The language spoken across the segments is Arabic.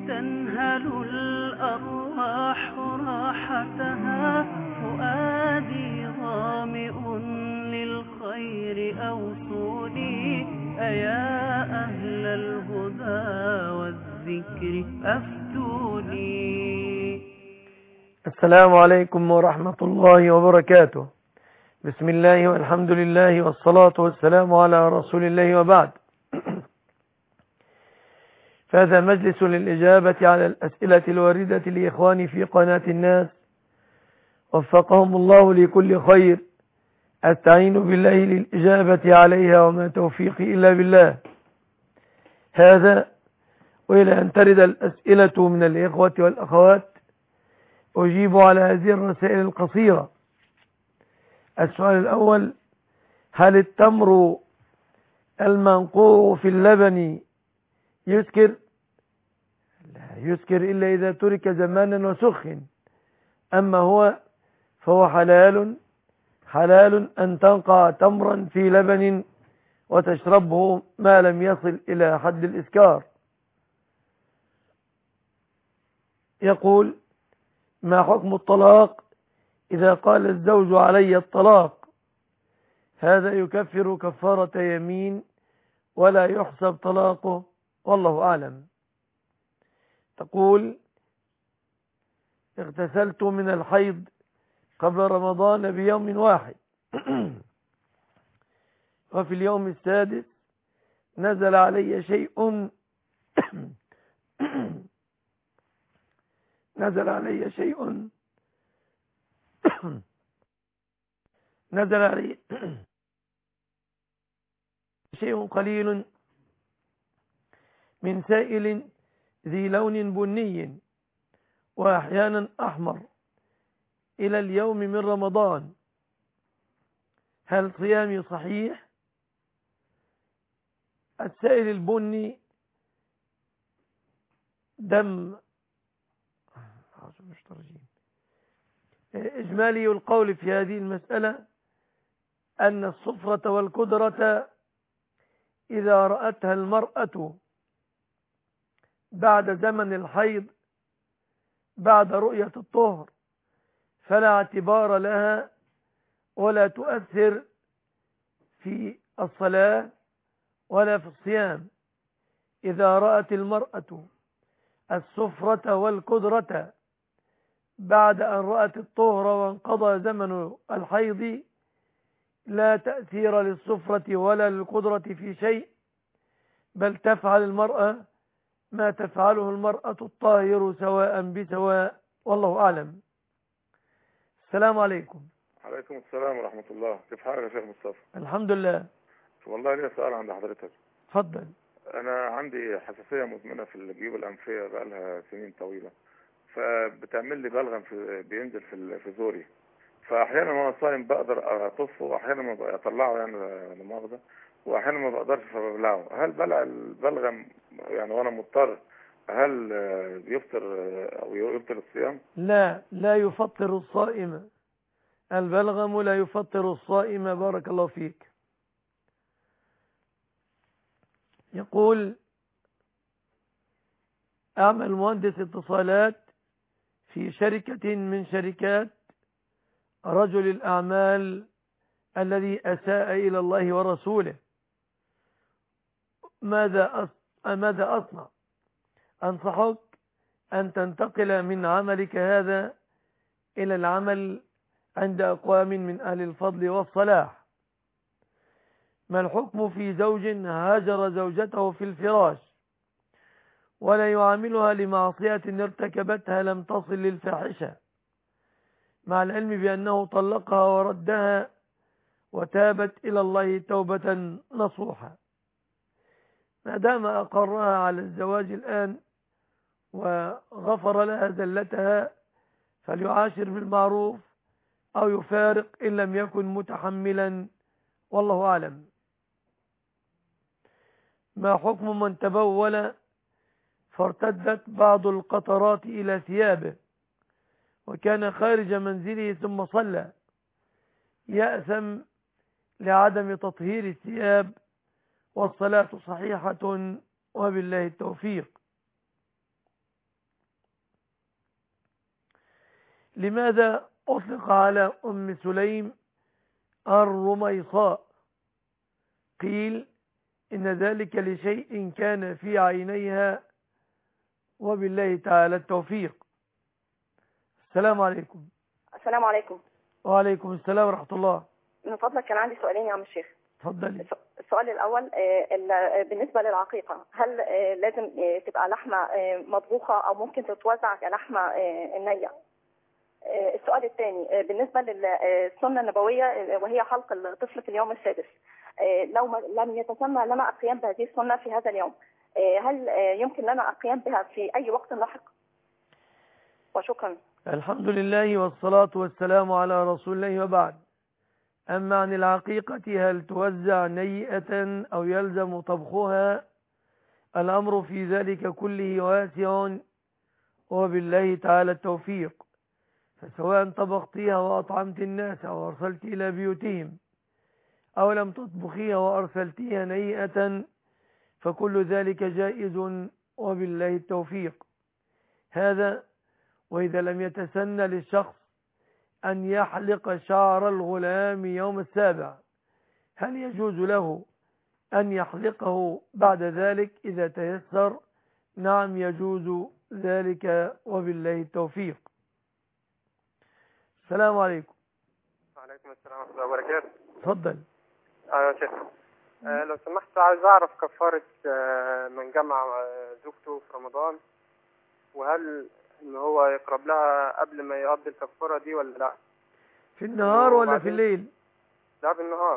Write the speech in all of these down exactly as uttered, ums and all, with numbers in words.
تنهل الأرواح راحتها، فؤادي ظامئ للخير أوصولي، أيا أهل الهدى والذكر أفتوني. السلام عليكم ورحمة الله وبركاته. بسم الله والحمد لله والصلاة والسلام على رسول الله، وبعد. فهذا مجلس للإجابة على الأسئلة الواردة لإخواني في قناة الناس، وفقهم الله لكل خير. أستعين بالله للإجابة عليها، وما توفيقي إلا بالله. هذا وإلى أن ترد الأسئلة من الإخوة والأخوات أجيب على هذه الرسائل القصيرة. السؤال الأول: هل التمر المنقوع في اللبن يسكر؟ لا يسكر إلا إذا ترك زمانا وسخن، أما هو فهو حلال حلال أن تنقع تمرا في لبن وتشربه ما لم يصل إلى حد الإسكار. يقول: ما حكم الطلاق إذا قال الزوج علي الطلاق؟ هذا يكفر كفارة يمين ولا يحسب طلاقه، والله أعلم. تقول: اغتسلت من الحيض قبل رمضان بيوم واحد، وفي اليوم السادس نزل علي شيء نزل علي شيء نزل علي شيء قليل من سائل ذي لون بني وأحيانا أحمر إلى اليوم من رمضان، هل صيامي صحيح؟ السائل البني دم إجمالي القول في هذه المسألة أن الصفرة والكدرة إذا رأتها المرأة بعد زمن الحيض بعد رؤية الطهر فلا اعتبار لها ولا تؤثر في الصلاة ولا في الصيام. إذا رأت المرأة الصفرة والكدرة بعد أن رأت الطهر وانقضى زمن الحيض لا تأثير للصفرة ولا للكدرة في شيء، بل تفعل المرأة ما تفعله المرأة الطاهر سواء بسواء، والله أعلم. السلام عليكم. عليكم السلام ورحمة الله. كيف حالك يا شيخ مصطفى؟ الحمد لله. والله لي سؤال عند حضرتك. تفضل. أنا عندي حساسية مزمنة في الجيوب الأنفية بقالها سنين طويلة، فبتعمل لي بلغم في بينزل في في زوري، فأحيانا وأنا صايم بقدر أطفه وأحيانا ما أطلعه، يعني لا مؤاخذة، وأحيانا ما بقدرش فببلعه. هل بلع البلغم يعني وأنا مضطر هل يفطر أو يفطر الصيام؟ لا لا يفطر الصائم، البلغم لا يفطر الصائم. بارك الله فيك. يقول: أعمل مهندس اتصالات في شركة من شركات رجل الأعمال الذي أساء إلى الله ورسوله، ماذا ماذا أصنع؟ أنصحك أن تنتقل من عملك هذا إلى العمل عند أقوام من أهل الفضل والصلاح. ما الحكم في زوج هاجر زوجته في الفراش ولا يعاملها لمعصية ارتكبتها لم تصل للفاحشة، مع العلم بأنه طلقها وردها وتابت إلى الله توبة نصوحة؟ ما دام أقرها على الزواج الآن وغفر لها زلتها فليعاشر بالمعروف أو يفارق إن لم يكن متحملا، والله أعلم. ما حكم من تبول فارتدت بعض القطرات إلى ثيابه وكان خارج منزله ثم صلى، يأثم لعدم تطهير الثياب والصلاة صحيحة وبالله التوفيق. لماذا أطلق على أم سليم الرميصاء؟ قيل إن ذلك لشيء كان في عينيها، وبالله تعالى التوفيق. السلام عليكم. السلام عليكم. وعليكم السلام ورحمة الله. من فضلك كان عندي سؤالين يا عم الشيخ. تفضلي. السؤال الأول بالنسبة للعقيقة، هل لازم تبقى لحمة مطبوخة أو ممكن تتوزع كلحمة نية؟ السؤال الثاني بالنسبة للسنة النبوية وهي حلق الطفل في اليوم السادس، لو لم يتسمى لنا القيام بهذه السنة في هذا اليوم، هل يمكن لنا القيام بها في أي وقت لاحق؟ وشكرا. الحمد لله والصلاة والسلام على رسول الله، وبعد. أما عن العقيقة هل توزع نيئة أو يلزم طبخها، الأمر في ذلك كله واسع، وبالله تعالى التوفيق. فسواء طبختيها وأطعمت الناس أو أرسلت إلى بيوتهم، أو لم تطبخيها وأرسلتيها نيئة، فكل ذلك جائز، وبالله التوفيق. هذا وإذا لم يتسنى للشخص أن يحلق شعر الغلام يوم السابع، هل يجوز له أن يحلقه بعد ذلك إذا تيسر؟ نعم يجوز ذلك، وبالله التوفيق. السلام عليكم. وعليكم السلام ورحمة الله وبركاته. تفضل. اه يا شيخ، آه لو سمحت عايز أعرف كفارة آه من جمع آه زوجته في رمضان، وهل إن هو يقرب لها قبل ما يقضي الكفارة دي ولا لا؟ في النهار ولا في الليل؟ لا بالنهار.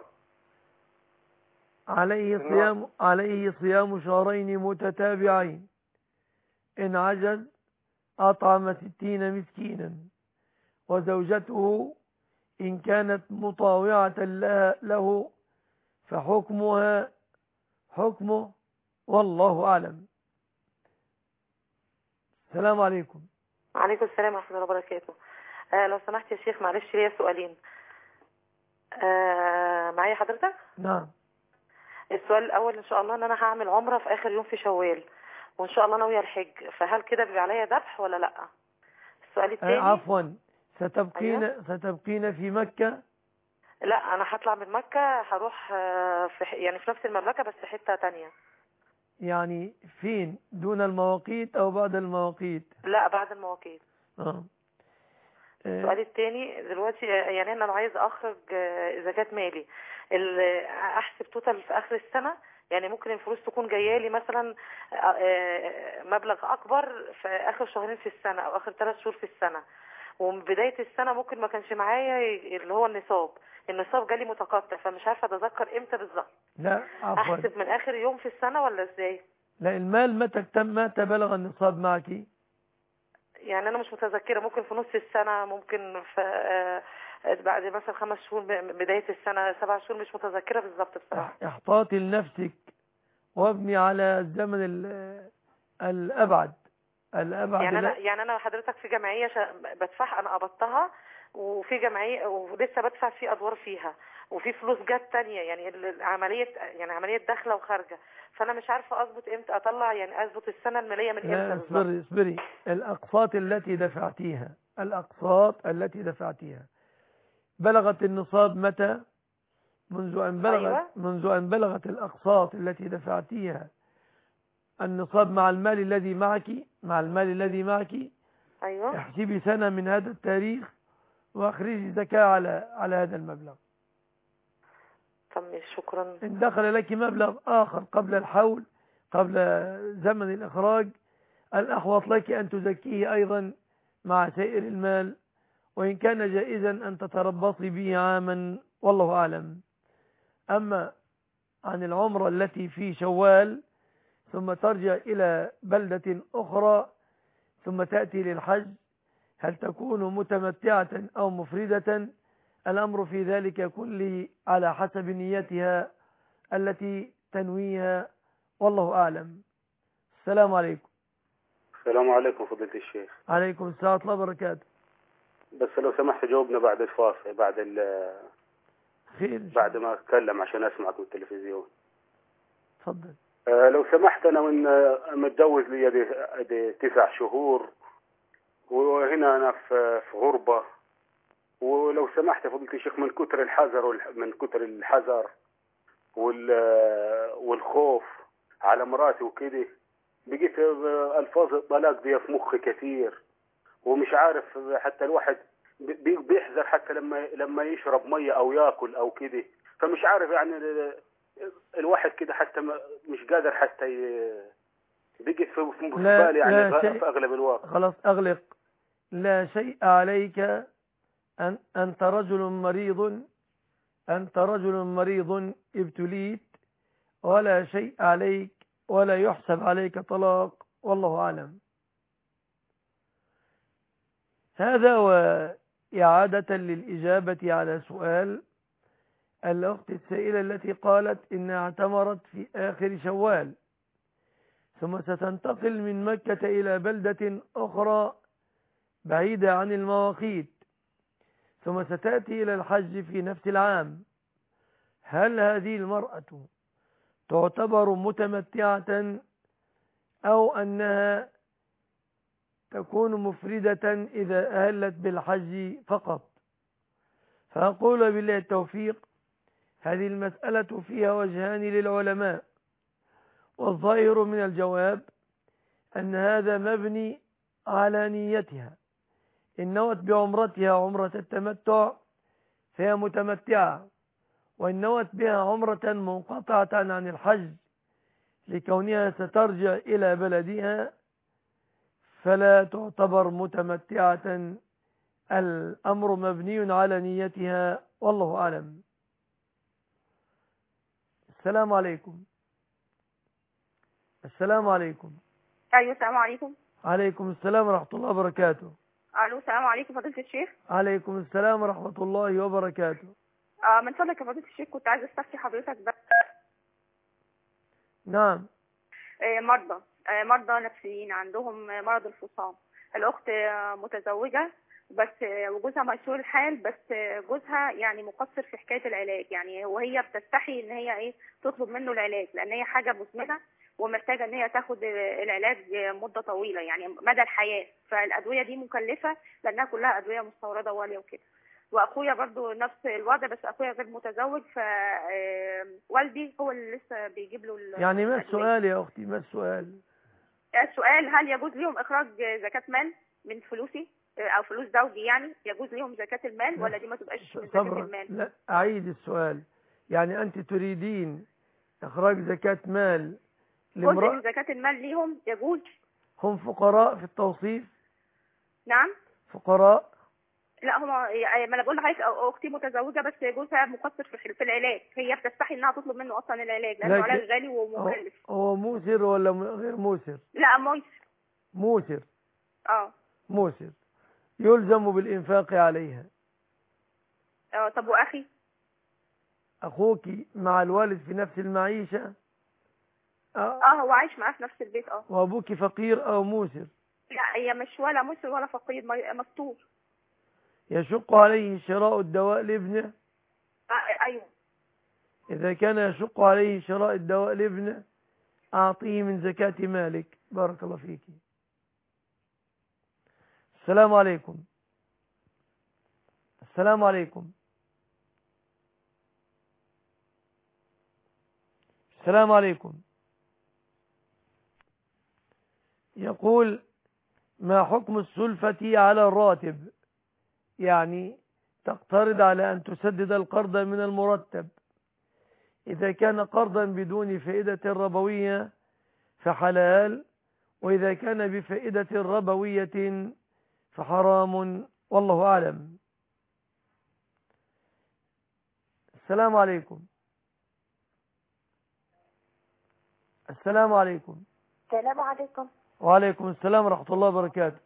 عليه صيام عليه صيام شهرين متتابعين، إن عجز أطعم ستين مسكينا، وزوجته إن كانت مطاوعة له فحكمها حكمه، والله أعلم. السلام عليكم. وعليكم السلام ورحمة الله وبركاته. آه لو سمحت يا شيخ، معلش ليا سؤالين. آه معايا حضرتك؟ نعم. السؤال الأول إن شاء الله إن أنا هعمل عمرة في آخر يوم في شوال، وإن شاء الله ناوية الحج، فهل كده بيبقى عليا ذبح ولا لأ؟ السؤال الثاني. آه عفوا، ستبقين أيوة؟ ستبقين في مكة؟ لا أنا هطلع من مكة، هروح في يعني في نفس المملكة بس في حتة تانية. يعني فين؟ دون المواقيت أو بعد المواقيت؟ لا بعد المواقيت. اه. السؤال الثاني دلوقتي، يعني أنا لو عايز أخرج زكاة مالي، أحسب توتال في آخر السنة، يعني ممكن الفلوس تكون جايه لي مثلا مبلغ أكبر في آخر شهرين في السنة أو آخر ثلاث شهور في السنة، ومن بداية السنة ممكن ما كانش معايا اللي هو النصاب، النصاب جالي متقطع، فمش عارفة أتذكر إمتى بالظبط. لا عفوا، أحسب من آخر يوم في السنة ولا إزاي؟ لا، المال متى تم متى بلغ النصاب معك؟ يعني أنا مش متذكرة، ممكن في نص السنة، ممكن في بعد مثلا خمس شهور بداية السنة، سبع شهور، مش متذكرة بالظبط بصراحة. احتاطي لنفسك وابني على الزمن الأبعد الأبعد يعني أنا يعني أنا حضرتك في جمعية بدفع، أنا قبضتها، وفي جمعية ولسه بدفع في أدوار فيها، وفي فلوس جت تانية، يعني العملية يعني عملية داخلة وخارجة، فأنا مش عارفة أظبط إمتى أطلع، يعني أظبط السنة المالية من إمتى بالظبط. اصبري اصبري الأقساط التي دفعتيها الأقساط التي دفعتيها بلغت النصاب متى؟ منذ أن بلغت أيوة. منذ أن بلغت الأقساط التي دفعتيها النصاب مع المال الذي معك مع المال الذي معك أيوة. احسبي سنة من هذا التاريخ واخرجي زكاة على على هذا المبلغ. طب شكرا. إن دخل لك مبلغ آخر قبل الحول قبل زمن الإخراج، الأحوط لك أن تزكيه أيضا مع سائر المال، وإن كان جائزا أن تتربصي به عاما، والله أعلم. أما عن العمرة التي في شوال ثم ترجع إلى بلدة أخرى ثم تأتي للحج، هل تكون متمتعة أو مفردة؟ الأمر في ذلك كله على حسب نيتها التي تنويها، والله أعلم. السلام عليكم. السلام عليكم فضيلة الشيخ. عليكم السلام ورحمة الله وبركاته. بس لو سمحت جاوبنا بعد الفاصل، بعد ال خير بعد ما أتكلم عشان أسمعك من التلفزيون. تفضل. آه لو سمحت، أنا من متجوز لي دي تسع شهور، وهنا أنا في في غربة، ولو سمحت يا فضيلة الشيخ من كتر الحذر والح- من كتر الحذر وال- والخوف على مراتي وكده، بقيت ألفاظ الطلاق دي في مخي كثير، ومش عارف حتى الواحد بي- بيحذر حتى لما لما يشرب مية أو ياكل أو كده، فمش عارف يعني ال- الواحد كده حتى ما- مش قادر حتى ي- بقيت في في لا بالي يعني لا في شيء. في أغلب الوقت. خلاص أغلق. لا شيء عليك، أن أنت رجل مريض، أنت رجل مريض ابتليت، ولا شيء عليك ولا يحسب عليك طلاق، والله أعلم. هذا وإعادة للإجابة على سؤال الأخت السائلة التي قالت إنها اعتمرت في آخر شوال، ثم ستنتقل من مكة إلى بلدة أخرى بعيدة عن المواقيت، ثم ستأتي إلى الحج في نفس العام. هل هذه المرأة تعتبر متمتعة أو أنها تكون مفردة إذا أهلت بالحج فقط؟ فأقول بالله التوفيق، هذه المسألة فيها وجهان للعلماء، والظاهر من الجواب أن هذا مبني على نيتها. إن نوت بعمرتها عمرة التمتع فهي متمتعة، وإن نوت بها عمرة منقطعة عن الحج لكونها سترجع إلى بلدها فلا تعتبر متمتعة. الأمر مبني على نيتها، والله أعلم. السلام عليكم. السلام عليكم. ايوه السلام عليكم. عليكم السلام ورحمة الله وبركاته. الو السلام عليكم فضيلة الشيخ. عليكم السلام ورحمة الله وبركاته. آه من فضلك يا فضيلة الشيخ، كنت عايزة استفتي حضرتك بس. نعم. آه مرضى آه مرضى نفسيين عندهم مرض الفصام. الأخت آه متزوجة بس آه وجوزها ميسور الحال، بس آه جوزها يعني مقصر في حكاية العلاج، يعني وهي بتستحي ان هي ايه تطلب منه العلاج، لان هي حاجة مزمنة ومحتاجة ان هي تاخد العلاج مدة طويلة يعني مدى الحياة، فالأدوية دي مكلفة لأنها كلها أدوية مستوردة وغالية وكده. واخويا برضو نفس الوضع، بس اخويا غير متزوج، فوالدي هو اللي لسه بيجيب له. يعني ما السؤال يا اختي؟ ما السؤال؟ السؤال هل يجوز لهم اخراج زكاة مال من فلوسي او فلوس زوجي، يعني يجوز لهم زكاة المال ولا دي ما تبقاش من زكاة المال؟ لا اعيد السؤال. يعني انت تريدين اخراج زكاة مال لامرأة؟ جزء من زكاة المال ليهم يجوز. هم فقراء في التوصيف؟ نعم فقراء. لا هم ما انا بقول لحضرتك اختي متزوجه بس جوزها مقصر في العلاج، هي بتستحي انها تطلب منه اصلا العلاج لانه علاج غالي ومكلف. هو موسر ولا غير موسر؟ لا موسر. موسر. اه موسر يلزم بالانفاق عليها. اه طب واخي؟ اخوك مع الوالد في نفس المعيشه؟ اه, آه هو عايش معاه في نفس البيت. اه وابوك فقير او موسر؟ لا هي مش ولا موسر ولا فقير، مستور. يشق عليه شراء الدواء لابنه؟ آه ايوه. إذا كان يشق عليه شراء الدواء لابنه أعطيه من زكاة مالك. بارك الله فيك. السلام عليكم. السلام عليكم. السلام عليكم. يقول: ما حكم السلفة على الراتب؟ يعني تقترض على أن تسدد القرض من المرتب. إذا كان قرضا بدون فائدة ربوية فحلال، وإذا كان بفائدة ربوية فحرام، والله أعلم. السلام عليكم. السلام عليكم. السلام عليكم. وعليكم السلام ورحمة الله وبركاته.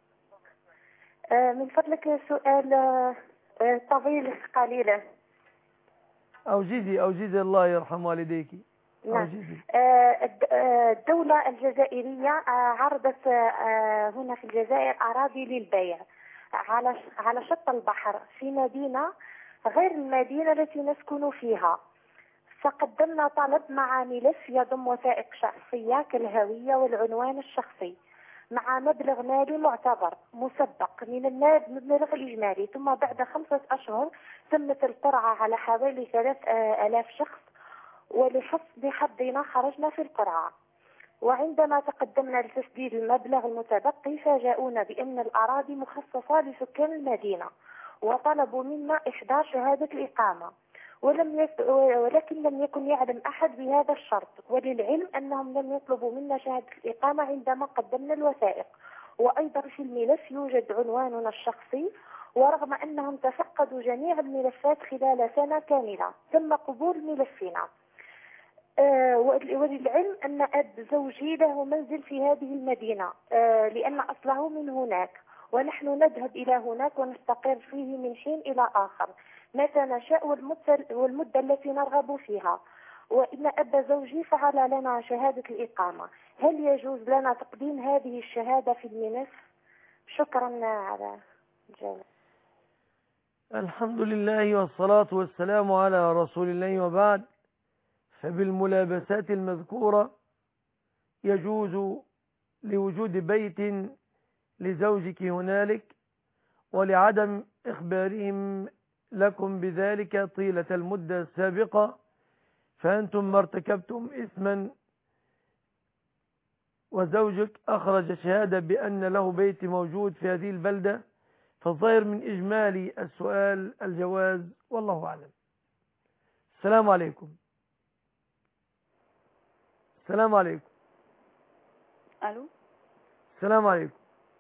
من فضلك سؤال طويل قليلا. أوجدي أوجدي الله يرحم والديك. نعم. الدولة الجزائرية عرضت هنا في الجزائر أراضي للبيع على على شط البحر في مدينة غير المدينة التي نسكن فيها، فقدمنا طلب مع ملف يضم وثائق شخصية كالهوية والعنوان الشخصي، مع مبلغ مالي معتبر مسبق من المبلغ الإجمالي، ثم بعد خمسة أشهر تمت القرعة على حوالي ثلاث آلاف شخص، ولحسب حظنا خرجنا في القرعة. وعندما تقدمنا لتسديد المبلغ المتبقي فاجأونا بأن الأراضي مخصصة لسكان المدينة، وطلبوا منا إحضار شهادة الإقامة، ولم يك... ولكن لم يكن يعلم أحد بهذا الشرط. وللعلم أنهم لم يطلبوا منا شهادة الإقامة عندما قدمنا الوثائق. وأيضا في الملف يوجد عنواننا الشخصي، ورغم أنهم تفقدوا جميع الملفات خلال سنة كاملة تم قبول ملفنا. آه وللعلم أن أب زوجي له منزل في هذه المدينة، آه لأن أصله من هناك، ونحن نذهب إلى هناك ونستقر فيه من حين إلى آخر متى نشاء والمدة التي نرغب فيها. وإن أب زوجي فعل لنا شهادة الإقامة، هل يجوز لنا تقديم هذه الشهادة في الملف؟ شكرا على الجواب. الحمد لله والصلاة والسلام على رسول الله، وبعد. فبالملابسات المذكورة يجوز لوجود بيت لزوجك هنالك ولعدم إخبارهم لكم بذلك طيلة المدة السابقة، فأنتم ما ارتكبتم إثما وزوجك أخرج شهادة بأن له بيت موجود في هذه البلدة، فالظاهر من إجمالي السؤال الجواز، والله أعلم. السلام عليكم. السلام عليكم. ألو. السلام عليكم.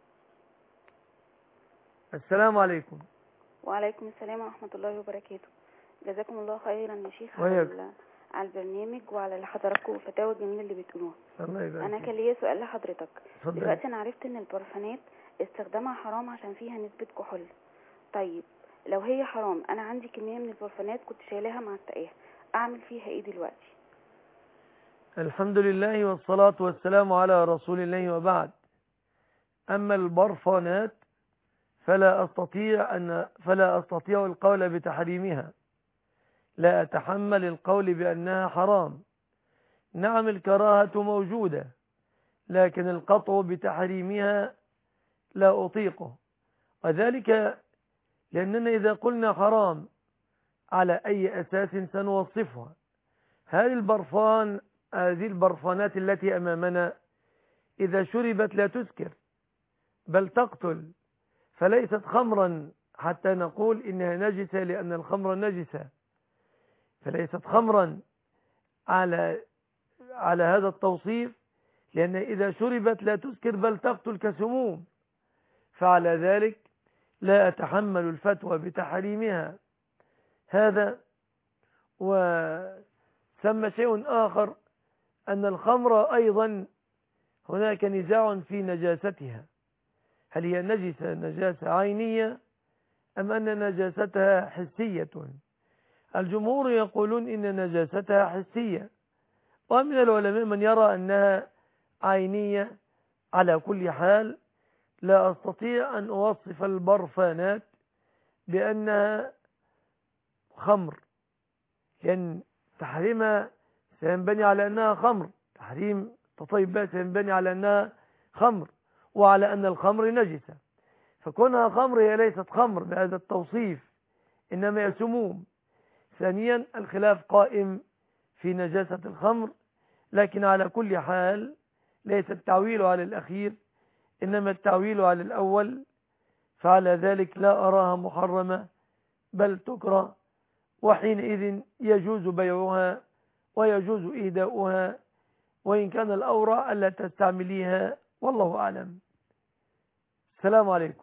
السلام عليكم. وعليكم السلام ورحمة الله وبركاته. جزاكم الله خيرا يا شيخ وياك. على على البرنامج وعلى اللي حضراتكم والفتاوى الجميلة اللي بتقولوها. الله يبارك. أنا كان ليا سؤال لحضرتك. اتفضل. دلوقتي أنا عرفت إن البرفانات استخدامها حرام عشان فيها نسبة كحول. طيب لو هي حرام، أنا عندي كمية من البرفانات كنت شايلاها مع التقاها، أعمل فيها إيه دلوقتي؟ الحمد لله والصلاة والسلام على رسول الله، وبعد. أما البرفانات فلا أستطيع أن فلا أستطيع القول بتحريمها، لا أتحمل القول بأنها حرام. نعم الكراهة موجودة، لكن القطع بتحريمها لا أطيقه، وذلك لأننا إذا قلنا حرام على أي أساس سنوصفها؟ هذه البرفان هذه البرفانات التي أمامنا إذا شربت لا تسكر بل تقتل، فليست خمرا حتى نقول إنها نجسة، لأن الخمر نجسة، فليست خمرا على على هذا التوصيف، لأن إذا شربت لا تسكر بل تقتل كسموم، فعلى ذلك لا أتحمل الفتوى بتحريمها. هذا. وثم شيء آخر، أن الخمر أيضا هناك نزاع في نجاستها، هل هي نجسة نجاسة عينية أم أن نجاستها حسية؟ الجمهور يقولون إن نجاستها حسية، ومن العلماء من يرى أنها عينية. على كل حال لا أستطيع أن أوصف البرفانات بأنها خمر، لأن تحريمها سينبني على أنها خمر، تحريم تطيبها سينبني على أنها خمر وعلى أن الخمر نجسة، فكونها خمر هي ليست خمر بهذا التوصيف، إنما هي سموم. ثانيا الخلاف قائم في نجاسة الخمر، لكن على كل حال ليس التعويل على الأخير إنما التعويل على الأول، فعلى ذلك لا أراها محرمة بل تكره، وحينئذ يجوز بيعها ويجوز إهداؤها، وإن كان الأورى ألا تستعمليها، والله أعلم. السلام عليكم.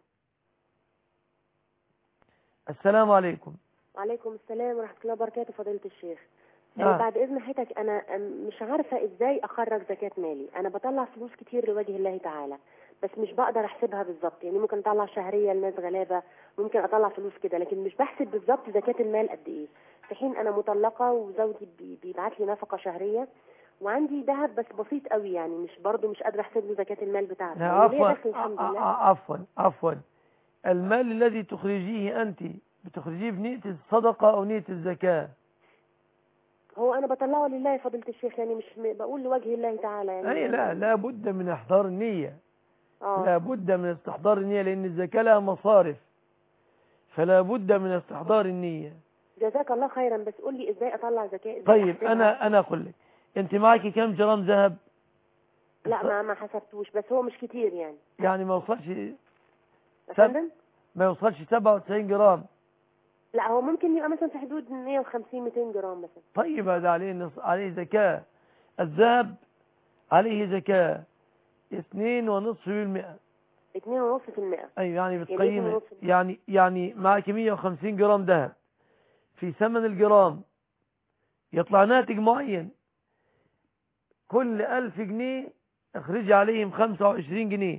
السلام عليكم. وعليكم السلام ورحمة الله وبركاته. فضيلة الشيخ، نعم. آه بعد إذن حضرتك، أنا مش عارفة إزاي أخرج زكاة مالي. أنا بطلع فلوس كتير لوجه الله تعالى، بس مش بقدر أحسبها بالظبط. يعني ممكن أطلع شهرية لناس غلابة، ممكن أطلع فلوس كده، لكن مش بحسب بالظبط زكاة المال قد إيه، في حين أنا مطلقة وزوجي بيبعت لي نفقة شهرية، وعندي ذهب بس بسيط قوي، يعني مش برضه مش قادرة أحسب له زكاة المال بتاعته. عفوا الحمد لله. عفوا عفوا المال الذي تخرجيه أنت بتخرجيه بنية الصدقة أو نية الزكاة؟ هو أنا بطلعه لله يا فضيلة الشيخ، يعني مش بقول لوجه الله تعالى يعني. أي لا لا بد من إحضار النية، اه لابد من استحضار النية، لأن الزكاة لها مصارف، فلا بد من استحضار النية. جزاك الله خيرا. بس قول لي ازاي اطلع زكاه، ازاي طيب أحسبها؟ أنا أنا أقول لك، أنت معك كم جرام ذهب؟ لا ما ما حسبتوش، بس هو مش كتير يعني. يعني ما وصلش سب... ما يوصلش سبعة وتسعين جرام. لا هو ممكن يبقى مثلا في حدود مية وخمسين ميتين جرام مثلا. طيب هذا عليه نص... عليه زكاة. الذهب عليه زكاة اثنين ونصف بالمئة. اتنين ونص في المئة. أيوة يعني بتقيمه، يعني يعني معك مية وخمسين جرام ذهب، في ثمن الجرام يطلع ناتج معين. كل ألف جنيه اخرجي عليهم خمسة وعشرين جنيه.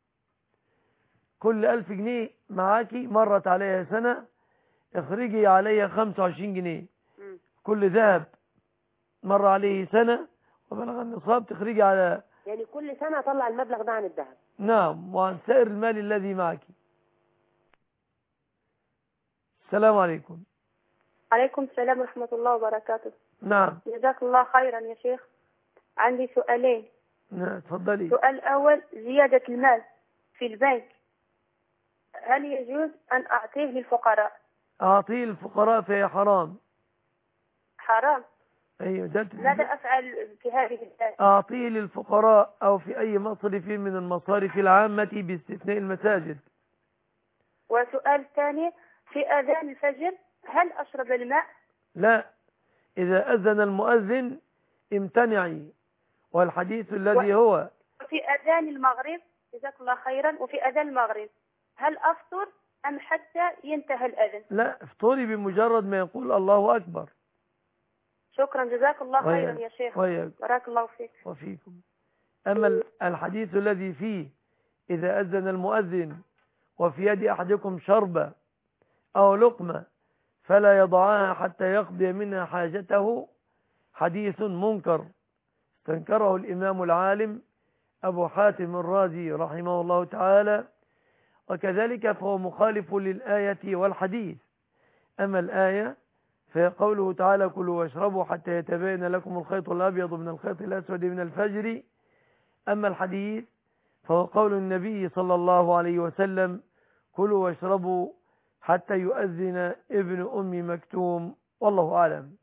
كل ألف جنيه معاكي مرت عليها سنة، اخرجي عليها خمسة وعشرين جنيه. م. كل ذهب مر عليه سنة وبلغ النصاب تخرجي على، يعني كل سنة اطلع المبلغ ده عن الذهب. نعم، وعن سائر المال الذي معك. السلام عليكم. عليكم السلام ورحمة الله وبركاته. نعم. جزاك الله خيرا يا شيخ. عندي سؤالين. نعم تفضلي. سؤال أول، زيادة المال في البنك هل يجوز أن أعطيه للفقراء؟ أعطيه للفقراء فهي حرام. حرام. أيوة ده. ماذا أفعل في هذه الآية؟ أعطيه للفقراء أو في أي مصرف من المصارف العامة باستثناء المساجد. وسؤال ثاني، في أذان الفجر هل أشرب الماء؟ لا، إذا أذن المؤذن امتنعي، والحديث الذي و... هو في أذان المغرب، جزاك الله خيرا، وفي أذان المغرب هل أفطر أم حتى ينتهي الأذان؟ لا، افطري بمجرد ما يقول الله أكبر. شكرا جزاك الله خيرا يا شيخ. وياك. بارك الله فيك وفيكم. أما الحديث الذي فيه إذا أذن المؤذن وفي يد أحدكم شربة أو لقمة فلا يضعها حتى يقضي منها حاجته، حديث منكر استنكره الإمام العالم أبو حاتم الرازي رحمه الله تعالى، وكذلك فهو مخالف للآية والحديث. أما الآية فهي قوله تعالى: كلوا واشربوا حتى يتبين لكم الخيط الأبيض من الخيط الأسود من الفجر. أما الحديث فهو قول النبي صلى الله عليه وسلم: كلوا واشربوا حتى يؤذن ابن أم مكتوم. والله أعلم.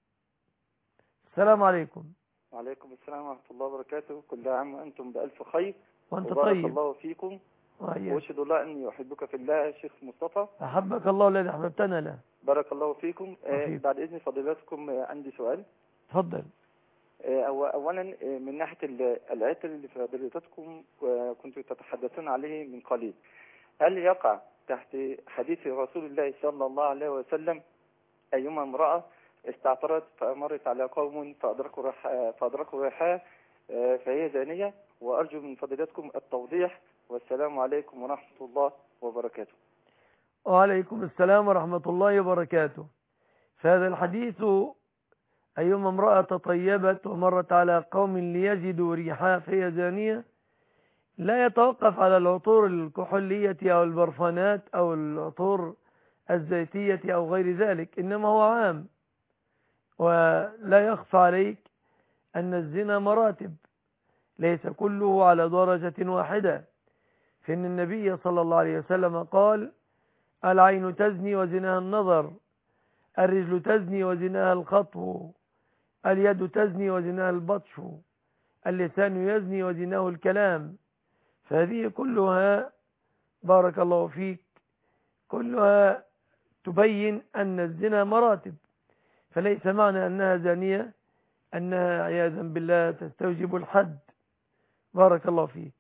السلام عليكم. وعليكم السلام ورحمة الله وبركاته. كل عام وأنتم بألف خير وأنت وبارك طيب. الله فيكم. وأياك. وأشهد الله أني أحبك في الله يا شيخ مصطفى. أحبك الله الذي أحببتنا له. بارك الله فيكم. وفيكم. بعد إذن فضيلتكم عندي سؤال. تفضل. أولا من ناحية العطر اللي فضيلتكم كنتم تتحدثون عليه من قليل، هل يقع تحت حديث رسول الله صلى الله عليه وسلم: أيما امرأة استعطرت فمرت على قوم فأدركوا ريحها فأدركوا ريحها فهي زانية؟ وأرجو من فضيلتكم التوضيح، والسلام عليكم ورحمة الله وبركاته. وعليكم السلام ورحمة الله وبركاته. فهذا الحديث: أيما امرأة تطيبت ومرت على قوم ليجدوا ريحها فهي زانية، لا يتوقف على العطور الكحولية أو البرفانات أو العطور الزيتية أو غير ذلك، إنما هو عام. ولا يخفى عليك أن الزنا مراتب، ليس كله على درجة واحدة. فإن النبي صلى الله عليه وسلم قال: العين تزني وزناها النظر، الرجل تزني وزناها الخطو، اليد تزني وزناها البطش، اللسان يزني وزناه الكلام. فهذه كلها بارك الله فيك كلها تبين أن الزنا مراتب، فليس معنى أنها زانية أنها عياذا بالله تستوجب الحد. بارك الله فيك.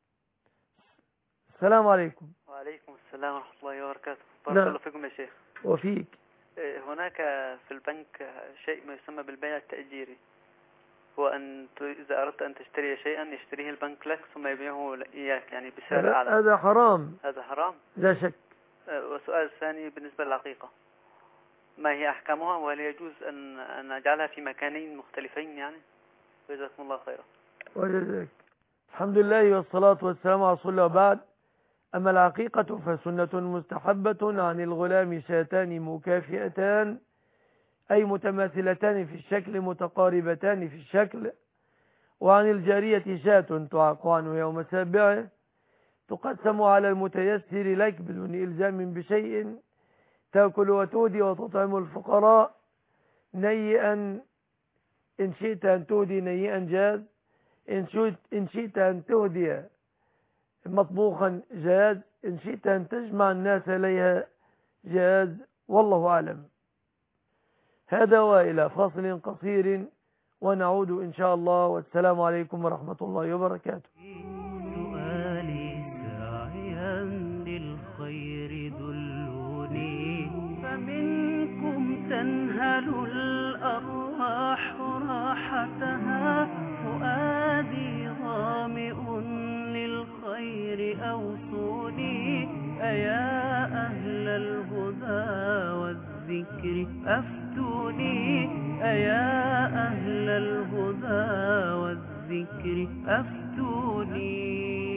السلام عليكم. وعليكم السلام ورحمة الله وبركاته. بارك نعم. الله فيكم يا شيخ. وفيك. هناك في البنك شيء ما يسمى بالبيع التأجيري، هو أن إذا أردت أن تشتري شيئا يشتريه البنك لك ثم يبيعه إياك يعني بسعر أعلى. هذا حرام. هذا حرام لا شك. والسؤال الثاني بالنسبة للعقيقة، ما هي أحكامها، وهل يجوز أن أن أجعلها في مكانين مختلفين يعني؟ جزاكم الله خيرا. وجزاك. الحمد لله والصلاة والسلام على رسول الله. وبعد، أما العقيقة فسنة مستحبة عن الغلام شاتان مكافئتان، أي متماثلتان في الشكل متقاربتان في الشكل، وعن الجارية شاة تعاق عنه يوم سابعه، تقسم على المتيسر لك بدون إلزام بشيء، تأكل وتهدي وتطعم الفقراء نيئا، إن شئت أن تهدي نيئا جاز، إن شئت, إن شئت أن تهدي مطبوخا جاز، إن شئت أن تجمع الناس إليها جاز، والله أعلم. هذا وإلى فاصل قصير ونعود إن شاء الله، والسلام عليكم ورحمة الله وبركاته. سؤالي ساعيا للخير دلوني، فمنكم تنهل الأرواح راحتها، فؤادي ظامئ للخير أوصوني، أيا أهل الهدى والذكر أفتوني، أيا أهل الهدى والذكر أفتوني.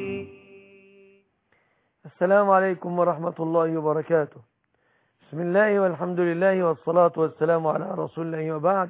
السلام عليكم ورحمة الله وبركاته. بسم الله والحمد لله والصلاة والسلام على رسول الله وبعد.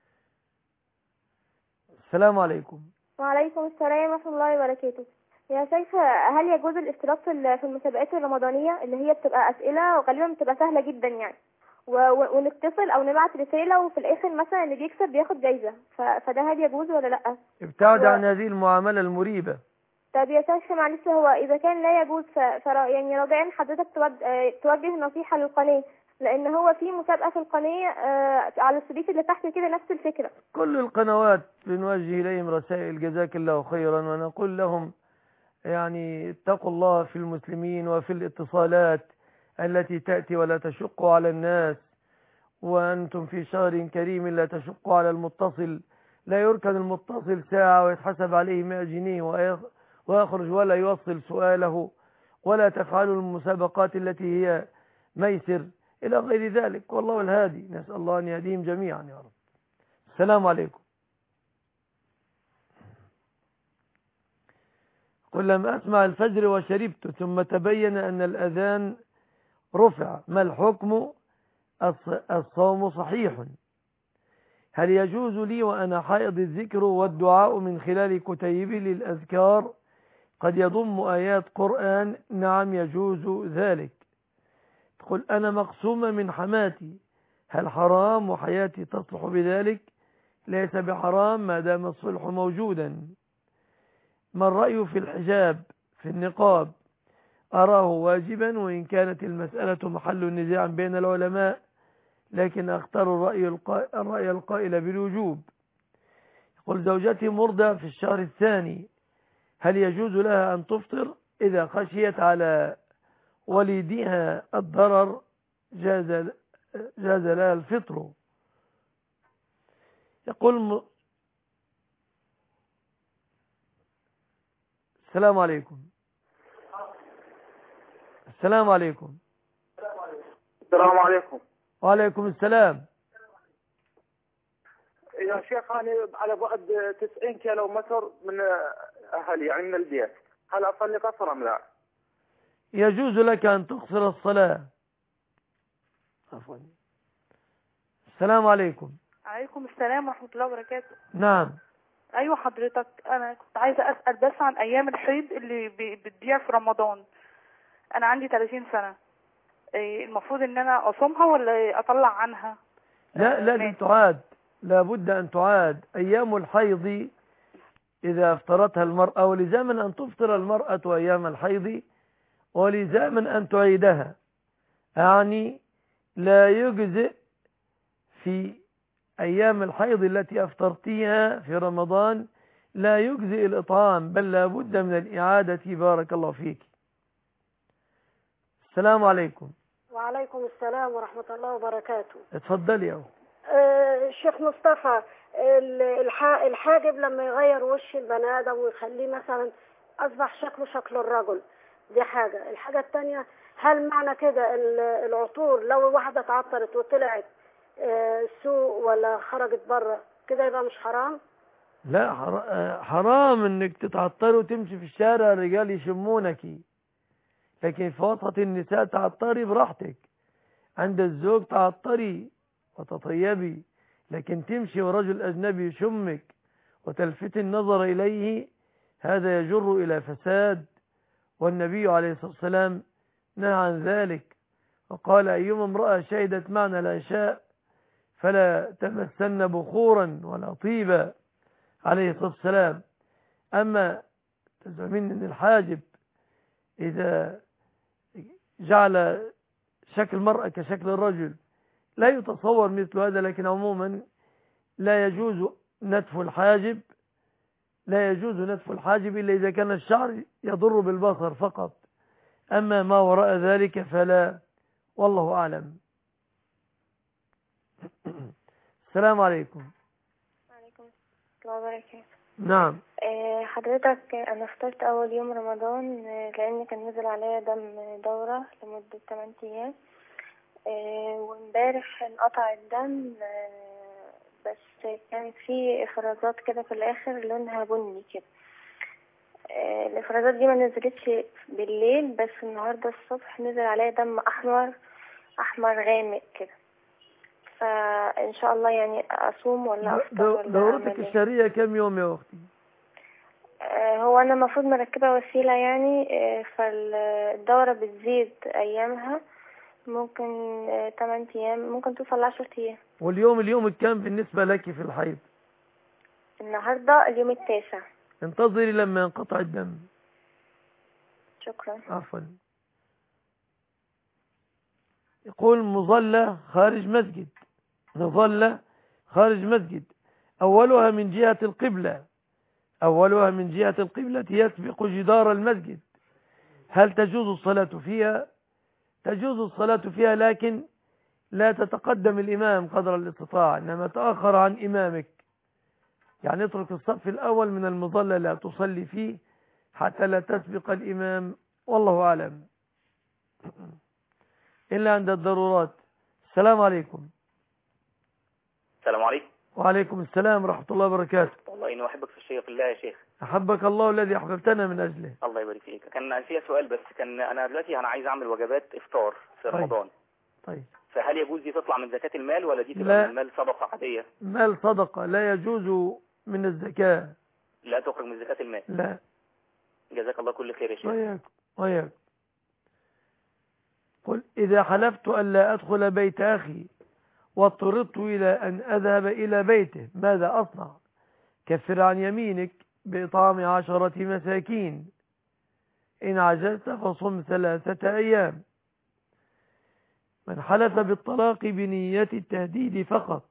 السلام عليكم. وعليكم السلام ورحمة الله وبركاته. يا شيخ، هل يجوز الاشتراك في المسابقات الرمضانية اللي هي بتبقى أسئلة وغالبا بتبقى سهلة جدا يعني، ونتصل أو نبعت رسالة وفي الآخر مثلا اللي بيكسب بياخد جايزة، فده هل يجوز ولا لأ؟ ابتعد و... عن هذه المعاملة المريبة. طب يا شيخ معلش، هو إذا كان لا يجوز ف... ف... يعني رجاء حضرتك توجه نصيحة للقناة، لأن هو في مسابقة في القناة على الشريط اللي تحت كده نفس الفكرة. كل القنوات بنوجه إليهم رسائل جزاك الله خيرا، ونقول لهم يعني اتقوا الله في المسلمين وفي الاتصالات التي تأتي ولا تشق على الناس، وأنتم في شهر كريم لا تشق على المتصل، لا يركن المتصل ساعة ويتحسب عليه مئة جنيه ويخرج ولا يوصل سؤاله، ولا تفعلوا المسابقات التي هي ميسر إلى غير ذلك، والله الهادي، نسأل الله أن يهديهم جميعا يا رب. السلام عليكم. قل لم أسمع الفجر وشربت ثم تبين أن الأذان رفع، ما الحكم؟ الصوم صحيح. هل يجوز لي وأنا حائض الذكر والدعاء من خلال كتيبي للأذكار قد يضم آيات قرآن؟ نعم يجوز ذلك. تقول أنا مقسومة من حماتي، هل حرام وحياتي تصلح بذلك؟ ليس بحرام ما دام الصلح موجودا. ما الرأي في الحجاب في النقاب؟ أراه واجبا، وإن كانت المسألة محل نزاع بين العلماء، لكن أختار الرأي القائل, الرأي القائل بالوجوب. يقول زوجتي مرضى في الشهر الثاني، هل يجوز لها أن تفطر؟ إذا خشيت على وليدها الضرر جاز, جاز لها الفطر. يقول م... السلام عليكم. السلام عليكم. السلام عليكم. وعليكم السلام. يا شيخ أنا على بعد تسعين كيلو متر من أهلي يعني من البيت، هل أصلي قصر أم لا؟ يجوز لك أن تقصر الصلاة. عفوا. السلام عليكم. عليكم السلام ورحمة الله وبركاته. نعم. أيوة حضرتك، أنا كنت عايزة أسأل بس عن أيام الحيض اللي بتضيع في رمضان. أنا عندي ثلاثين سنة، المفروض إن أنا أصومها ولا أطلع عنها؟ لا لازم تعاد، لابد أن تعاد. أيام الحيض إذا افطرتها المرأة، ولزاما أن تفطر المرأة أيام الحيض، ولزاما أن تعيدها، يعني لا يجزئ في أيام الحيض التي أفطرتيها في رمضان، لا يجزئ الإطعام، بل لا بد من الإعادة. بارك الله فيك. السلام عليكم. وعليكم السلام ورحمة الله وبركاته. اتفضلي يا أه الشيخ مصطفى، الحاجب لما يغير وش البني آدم ويخليه مثلا أصبح شكله شكل الرجل، دي حاجة. الحاجة الثانية، هل معنى كده العطور لو واحدة اتعطرت وطلعت سوق ولا خرجت بره كده يبقى مش حرام؟ لا حرام انك تتعطري وتمشي في الشارع الرجال يشمونك، لكن في وسط النساء تعطري براحتك، عند الزوج تعطري وتطيبي، لكن تمشي ورجل أجنبي يشمك وتلفت النظر إليه، هذا يجر إلى فساد والنبي عليه الصلاة والسلام نهى عن ذلك وقال أيما امرأة شهدت معنا العشاء فلا تمسن بخورا ولا طيبا عليه الصلاة والسلام. أما تزعمين أن الحاجب إذا جعل شكل المرأة كشكل الرجل لا يتصور مثل هذا، لكن عموما لا يجوز نتف الحاجب لا يجوز نتف الحاجب إلا إذا كان الشعر يضر بالبصر فقط، أما ما وراء ذلك فلا، والله أعلم. السلام عليكم. وعليكم السلام وبركاته. نعم. آه، حضرتك أنا اخترت أول يوم رمضان آه، لأن كان نزل عليا دم دورة لمدة ثمانية أيام، آه، وامبارح انقطع الدم، آه، بس كان في إفرازات كده في الآخر لونها بني كده. آه، الإفرازات دي ما نزلتش بالليل، بس النهاردة الصبح نزل عليا دم أحمر أحمر غامق كده، فإن شاء الله يعني أصوم ولا أفطر ولا دورتك أعمل إيه؟ الشهرية كم يوم يا أختي؟ آه، هو أنا المفروض مركبة وسيلة يعني، آه، فالدورة بتزيد أيامها، ممكن آه، ثمانية أيام، ممكن توصل لعشرة أيام. واليوم اليوم الكام بالنسبة لك في الحيض؟ النهاردة اليوم التاسع. انتظري لما ينقطع الدم. شكرا. عفوا. يقول مظلة خارج مسجد، مظلة خارج مسجد أولها من جهة القبلة أولها من جهة القبلة يسبق جدار المسجد، هل تجوز الصلاة فيها؟ تجوز الصلاة فيها، لكن لا تتقدم الإمام قدر الاستطاعة، إنما تأخر عن إمامك، يعني اترك الصف الأول من المظلة لا تصلي فيه حتى لا تسبق الإمام، والله أعلم، إلا عند الضرورات. السلام عليكم. السلام عليكم. وعليكم السلام ورحمة الله وبركاته. والله إني أحبك في الشيء في الله يا شيخ. أحبك الله الذي أحببتنا من أجله. الله يبارك فيك. كان فيها سؤال، بس كان أنا دلوقتي أنا عايز أعمل وجبات إفطار في طيب. رمضان. طيب. فهل يجوز دي تطلع من زكاة المال ولا دي تبقى لا. من المال صدقة عادية؟ مال صدقة لا يجوز من الزكاة. لا تخرج من زكاة المال. لا. جزاك الله كل خير يا شيخ. وياك وياك. قل إذا حلفت أن لا أدخل بيت أخي واضطررت إلى أن أذهب إلى بيته ماذا أصنع؟ كفر عن يمينك بإطعام عشرة مساكين، إن عجزت فصم ثلاثة أيام. من حلف بالطلاق بنية التهديد فقط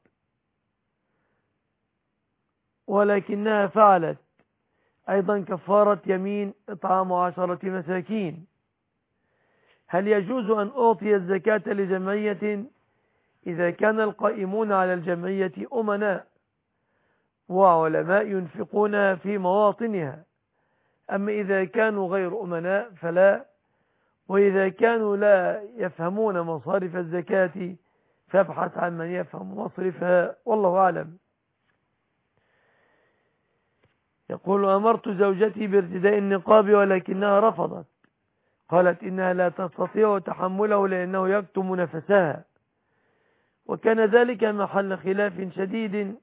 ولكنها فعلت أيضا كفارة يمين إطعام عشرة مساكين. هل يجوز أن أعطي الزكاة لجمعية إذا كان القائمون على الجمعية أمناء وعلماء ينفقونها في مواطنها، أما إذا كانوا غير أمناء فلا، وإذا كانوا لا يفهمون مصارف الزكاة فابحث عن من يفهم مصرفها، والله أعلم. يقول أمرت زوجتي بارتداء النقاب ولكنها رفضت، قالت إنها لا تستطيع تحمله لأنه يكتم نفسها، وكان ذلك محل خلاف شديد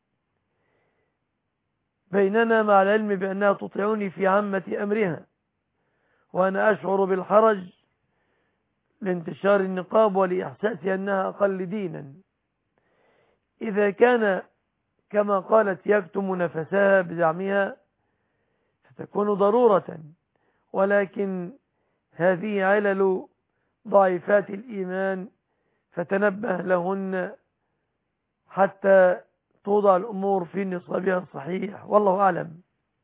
بيننا مع العلم بأنها تطيعني في عامة أمرها، وأنا أشعر بالحرج لانتشار النقاب ولإحساسي أنها أقل دينا. إذا كان كما قالت يكتم نفسها بزعمها فتكون ضرورة، ولكن هذه علل ضعيفات الإيمان فتنبه لهن حتى توضع الأمور في نصابها الصحيح، والله أعلم.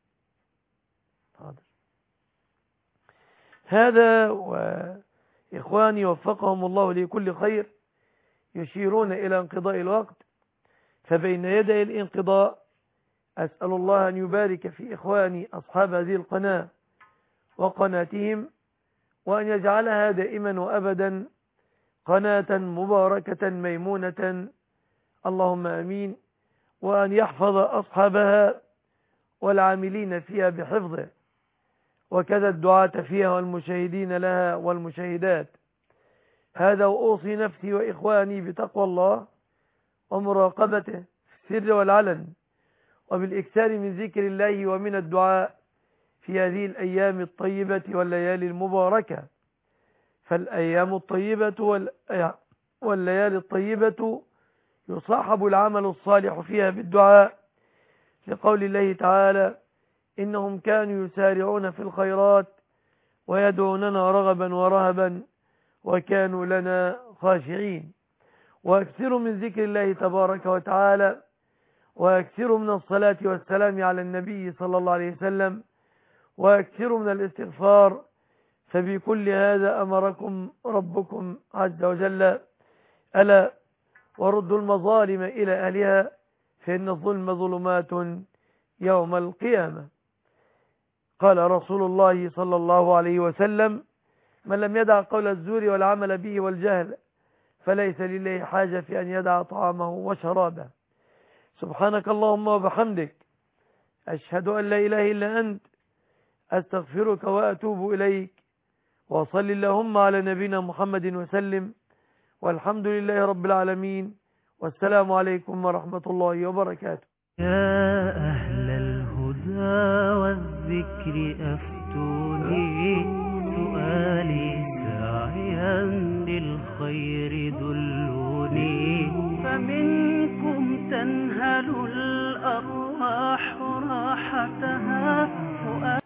هذا وإخواني وفقهم الله لكل خير يشيرون إلى انقضاء الوقت، فبين يدي الانقضاء أسأل الله أن يبارك في إخواني أصحاب هذه القناة وقناتهم، وأن يجعلها دائما وأبدا قناة مباركة ميمونة، اللهم أمين، وأن يحفظ أصحابها والعاملين فيها بحفظه، وكذا الدعاة فيها والمشاهدين لها والمشاهدات. هذا وأوصي نفسي وإخواني بتقوى الله ومراقبته في السر والعلن، وبالإكثار من ذكر الله ومن الدعاء في هذه الأيام الطيبة والليالي المباركة. فالأيام الطيبة والليالي الطيبة يصاحب العمل الصالح فيها بالدعاء، لقول الله تعالى: إنهم كانوا يسارعون في الخيرات ويدعوننا رغبا ورهبا وكانوا لنا خاشعين. وأكثروا من ذكر الله تبارك وتعالى، وأكثروا من الصلاة والسلام على النبي صلى الله عليه وسلم، وأكثروا من الاستغفار، فبكل هذا أمركم ربكم عز وجل: ألا وردوا المظالم إلى أهلها فإن الظلم ظلمات يوم القيامة. قال رسول الله صلى الله عليه وسلم: من لم يدع قول الزور والعمل به والجهل فليس لله حاجة في أن يدع طعامه وشرابه. سبحانك اللهم وبحمدك، أشهد أن لا إله إلا أنت، أستغفرك وأتوب إليك، وصل اللهم على نبينا محمد وسلم، والحمد لله رب العالمين، والسلام عليكم ورحمة الله وبركاته. يا أهل الهدى والذكر أفتوني، سؤالي ساعيا للخير دلوني، فمنكم تنهل الأرواح راحتها.